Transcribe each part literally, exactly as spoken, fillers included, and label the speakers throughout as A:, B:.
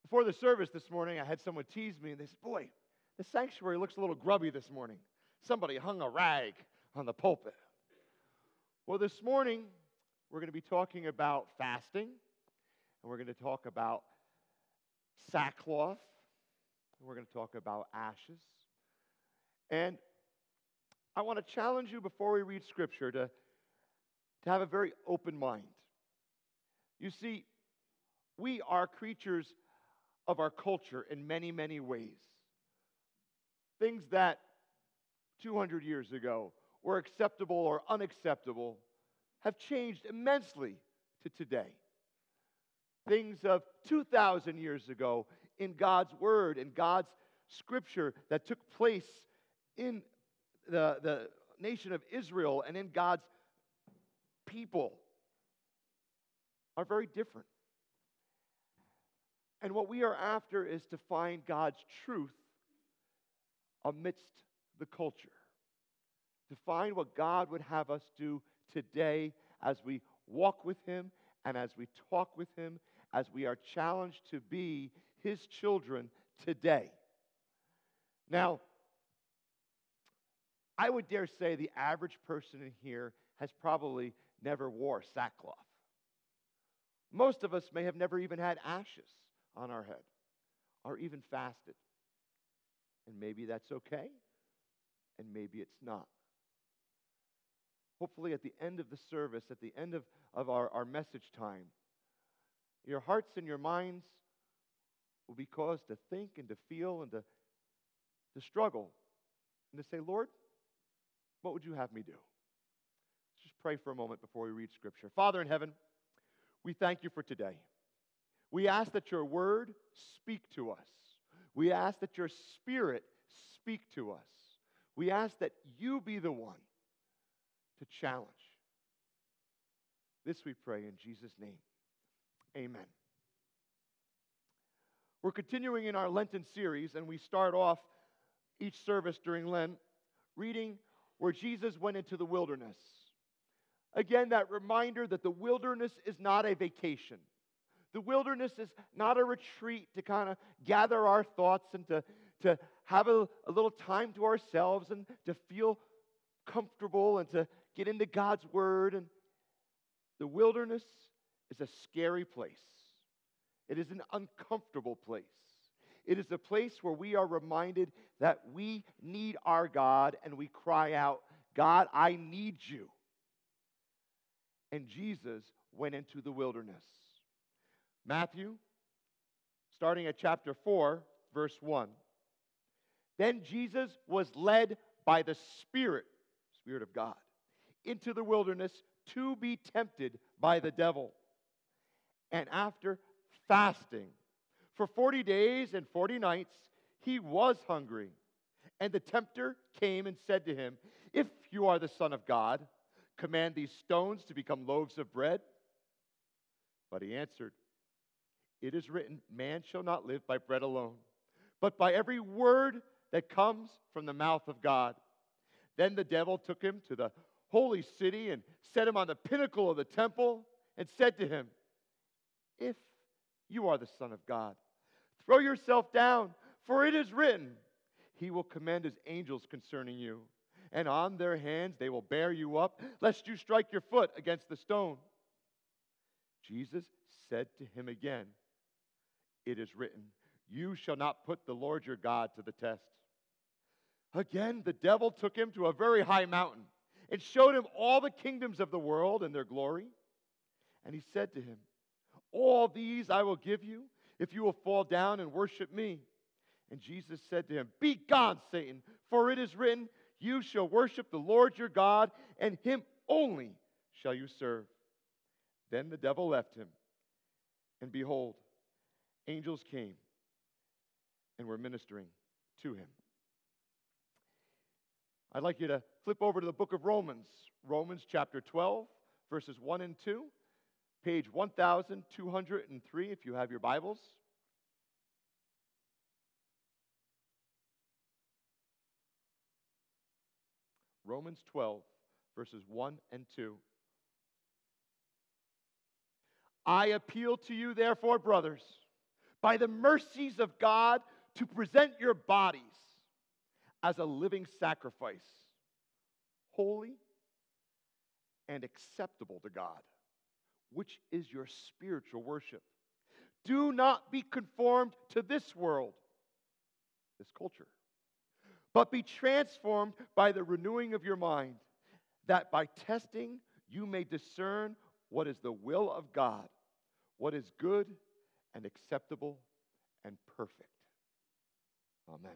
A: Before the service this morning, I had someone tease me, and they said, boy, the sanctuary looks a little grubby this morning. Somebody hung a rag on the pulpit. Well, this morning, we're going to be talking about fasting, and we're going to talk about sackcloth, and we're going to talk about ashes. And I want to challenge you before we read Scripture to, to have a very open mind. You see, we are creatures of our culture in many, many ways. Things that two hundred years ago were acceptable or unacceptable have changed immensely to today. Things of two thousand years ago in God's Word, in God's Scripture that took place in the, the nation of Israel and in God's people are very different. And what we are after is to find God's truth amidst the culture. To find what God would have us do today as we walk with Him and as we talk with Him, as we are challenged to be His children today. Now, I would dare say the average person in here has probably never wore sackcloth. Most of us may have never even had ashes on our head or even fasted. And maybe that's okay, and maybe it's not. Hopefully at the end of the service, at the end of, of our, our message time, your hearts and your minds will be caused to think and to feel and to, to struggle and to say, Lord, what would you have me do? Let's just pray for a moment before we read Scripture. Father in heaven, we thank you for today. We ask that your word speak to us. We ask that your Spirit speak to us. We ask that you be the one to challenge. This we pray in Jesus' name. Amen. We're continuing in our Lenten series, and we start off each service during Lent reading where Jesus went into the wilderness. Again, that reminder that the wilderness is not a vacation. The wilderness is not a retreat to kind of gather our thoughts and to, to have a, a little time to ourselves and to feel comfortable and to get into God's Word. And the wilderness is a scary place. It is an uncomfortable place. It is a place where we are reminded that we need our God and we cry out, God, I need you. And Jesus went into the wilderness. Matthew, starting at chapter four, verse one. Then Jesus was led by the Spirit, Spirit of God, into the wilderness to be tempted by the devil. And after fasting for forty days and forty nights, he was hungry. And the tempter came and said to him, if you are the Son of God, command these stones to become loaves of bread. But he answered, it is written, man shall not live by bread alone, but by every word that comes from the mouth of God. Then the devil took him to the holy city and set him on the pinnacle of the temple and said to him, if you are the Son of God, throw yourself down, for it is written, he will command his angels concerning you, and on their hands they will bear you up, lest you strike your foot against the stone. Jesus said to him again, it is written, you shall not put the Lord your God to the test. Again, the devil took him to a very high mountain and showed him all the kingdoms of the world and their glory. And he said to him, all these I will give you if you will fall down and worship me. And Jesus said to him, be gone, Satan, for it is written, you shall worship the Lord your God, and him only shall you serve. Then the devil left him, and behold, angels came and were ministering to him. I'd like you to flip over to the book of Romans, Romans chapter twelve, verses one and two, page one thousand two hundred three, if you have your Bibles. Romans twelve, verses one and two. I appeal to you, therefore, brothers, by the mercies of God, to present your bodies as a living sacrifice, holy and acceptable to God, which is your spiritual worship. Do not be conformed to this world, this culture, but be transformed by the renewing of your mind, that by testing you may discern what is the will of God, what is good and acceptable and perfect. Amen.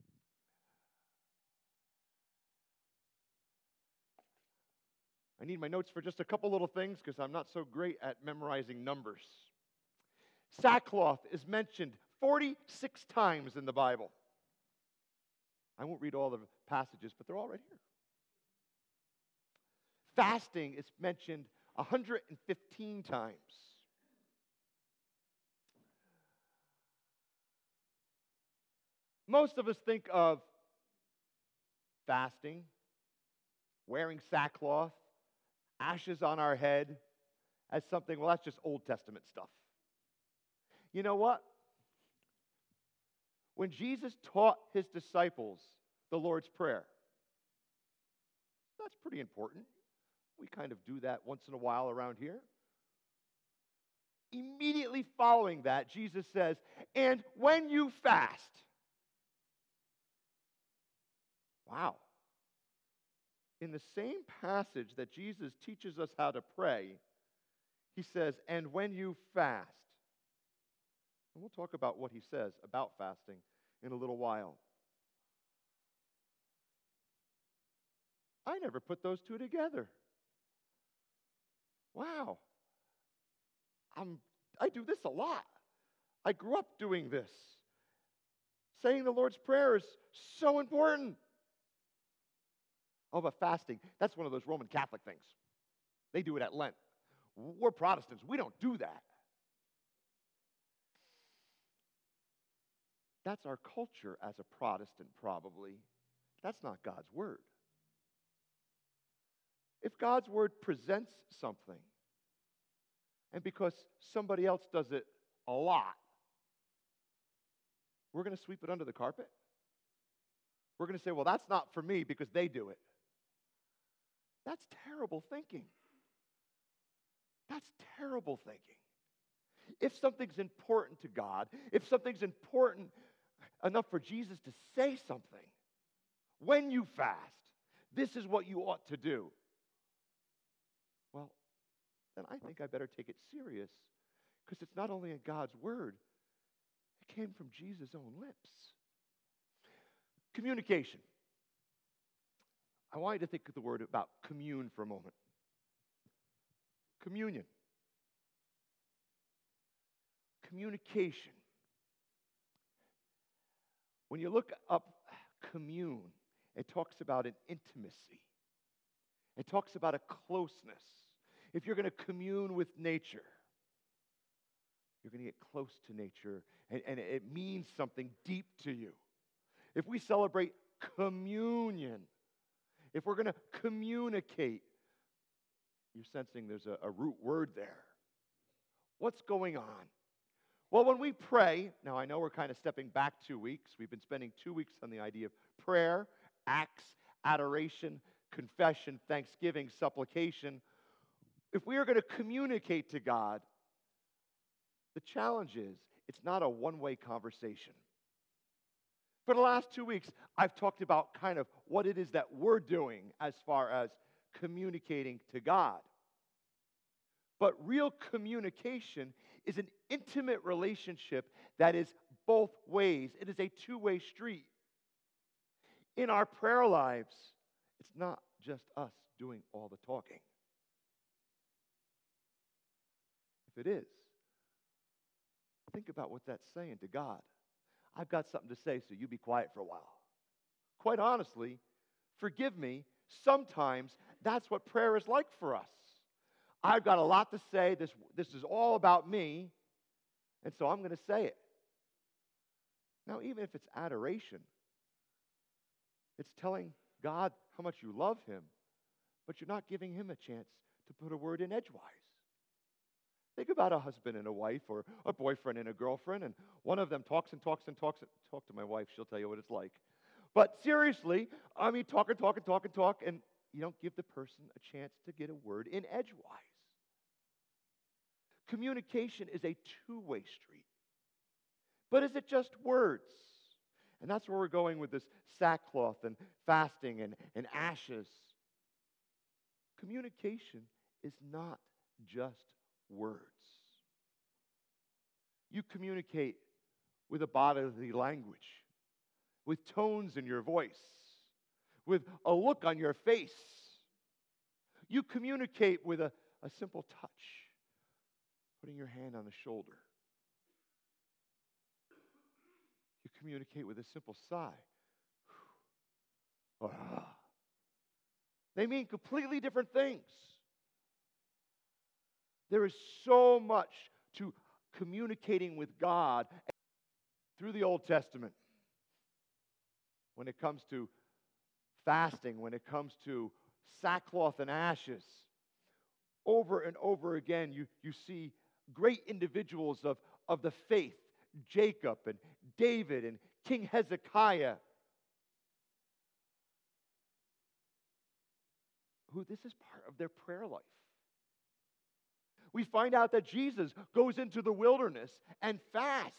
A: I need my notes for just a couple little things because I'm not so great at memorizing numbers. Sackcloth is mentioned forty-six times in the Bible. I won't read all the passages, but they're all right here. Fasting is mentioned one hundred fifteen times. Most of us think of fasting, wearing sackcloth, ashes on our head, as something, well, that's just Old Testament stuff. You know what? When Jesus taught his disciples the Lord's Prayer, that's pretty important. We kind of do that once in a while around here. Immediately following that, Jesus says, and when you fast. Wow. In the same passage that Jesus teaches us how to pray, he says, and when you fast. And we'll talk about what he says about fasting in a little while. I never put those two together. Wow. I'm, I do this a lot. I grew up doing this. Saying the Lord's Prayer is so important. Oh, but fasting, that's one of those Roman Catholic things. They do it at Lent. We're Protestants. We don't do that. That's our culture as a Protestant, probably. That's not God's word. If God's word presents something, and because somebody else does it a lot, we're going to sweep it under the carpet? We're going to say, well, that's not for me because they do it. That's terrible thinking. That's terrible thinking. If something's important to God, if something's important enough for Jesus to say something, when you fast, this is what you ought to do. Well, then I think I better take it serious, because it's not only in God's word, it came from Jesus' own lips. Communication. I want you to think of the word about commune for a moment. Communion. Communication. When you look up commune, it talks about an intimacy. It talks about a closeness. If you're going to commune with nature, you're going to get close to nature, and, and it means something deep to you. If we celebrate communion, if we're going to communicate, you're sensing there's a, a root word there. What's going on? Well, when we pray, now I know we're kind of stepping back two weeks. We've been spending two weeks on the idea of prayer, acts, adoration, confession, thanksgiving, supplication. If we are going to communicate to God, the challenge is it's not a one-way conversation. For the last two weeks, I've talked about kind of what it is that we're doing as far as communicating to God. But real communication is an intimate relationship that is both ways. It is a two-way street. In our prayer lives, it's not just us doing all the talking. If it is, think about what that's saying to God. I've got something to say, so you be quiet for a while. Quite honestly, forgive me, sometimes that's what prayer is like for us. I've got a lot to say. This, this is all about me, and so I'm going to say it. Now, even if it's adoration, it's telling God how much you love him, but you're not giving him a chance to put a word in edgewise. Think about a husband and a wife, or a boyfriend and a girlfriend, and one of them talks and talks and talks. Talk to my wife, she'll tell you what it's like. But seriously, I mean, talk and talk and talk and talk, and you don't give the person a chance to get a word in edgewise. Communication is a two-way street. But is it just words? And that's where we're going with this sackcloth and fasting and, and ashes. Communication is not just words. You communicate with a bodily language, with tones in your voice, with a look on your face. You communicate with a, a simple touch, putting your hand on the shoulder. You communicate with a simple sigh. Or, ah. They mean completely different things. There is so much to communicating with God through the Old Testament. When it comes to fasting, when it comes to sackcloth and ashes, over and over again, you, you see great individuals of, of the faith, Jacob and David and King Hezekiah, who this is part of their prayer life. We find out that Jesus goes into the wilderness and fasts.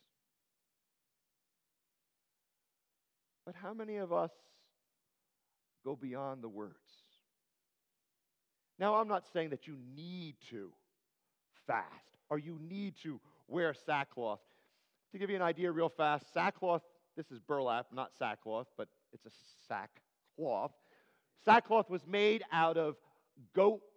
A: But how many of us go beyond the words? Now, I'm not saying that you need to fast or you need to wear sackcloth. To give you an idea real fast, sackcloth, this is burlap, not sackcloth, but it's a sackcloth. Sackcloth was made out of goat